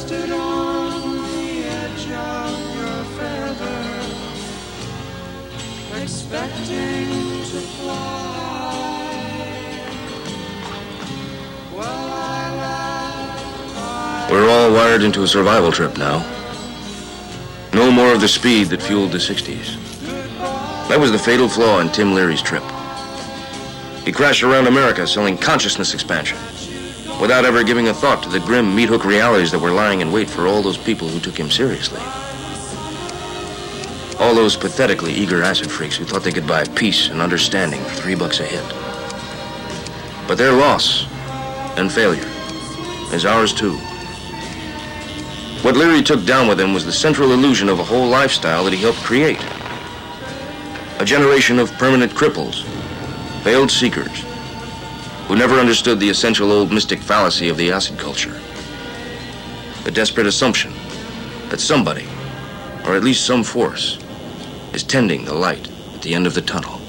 rested on the edge of your feathers, expecting to fly. Well, I laughed. We're all wired into a survival trip now. No more of the speed that fueled the 60s. That was the fatal flaw in Tim Leary's trip. He crashed around America selling consciousness expansion, without ever giving a thought to the grim meat-hook realities that were lying in wait for all those people who took him seriously. All those pathetically eager acid freaks who thought they could buy peace and understanding for $3 a hit. But their loss and failure is ours too. What Leary took down with him was the central illusion of a whole lifestyle that he helped create. A generation of permanent cripples, failed seekers, who never understood the essential old mystic fallacy of the acid culture. The desperate assumption that somebody, or at least some force, is tending the light at the end of the tunnel.